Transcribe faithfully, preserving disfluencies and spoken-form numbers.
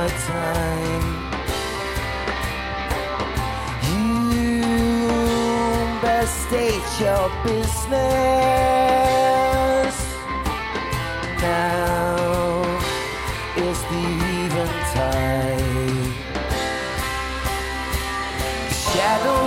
time. You best state your business. Now is the eventide. Shadow